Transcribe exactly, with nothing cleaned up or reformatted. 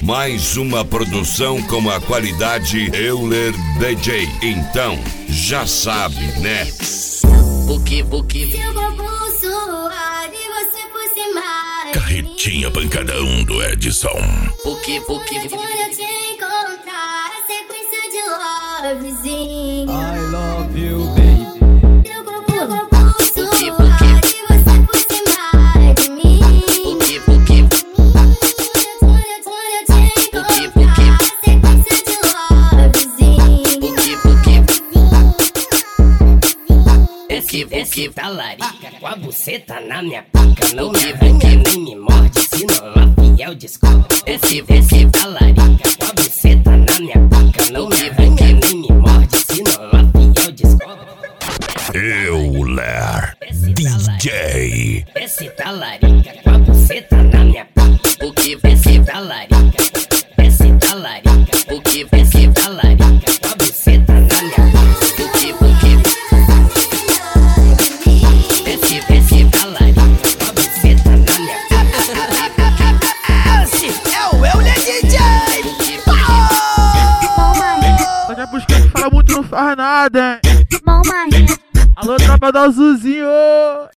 mais uma produção com a qualidade Euler D J. Então, já sabe, né? Buki, buki. Se eu vou suar e você fosse mais. Carretinha pancadão do Edson. Buki, buki. Quando eu te encontrar, a sequência de lovezinho. I love you, baby. Eu vou, eu vou suar e você fosse mais de mim. Buki, buki. Quando eu, quando eu te encontrar, a sequência de lovezinho. Buki, buki. Esse, esse talarica com a buceta na minha pica. Não me arranha nem me morde, se não a fiel descobre. Esse, esse talarica com a buceta na minha pica. Não me arranha nem me morde, se não a fiel descobre. Euler D J. Esse talarica com a buceta na minha pica. Buki, Esse talarica, esse talarica. buki, Esse talarica com a buceta na minha pica. buki, buki. Esse, esse talarica com a buceta na minha pica. Esse é o Euler D J. Só que buscar que fala muito não faz nada, hein? Bom, mas Alô, tropa do Azulzinho!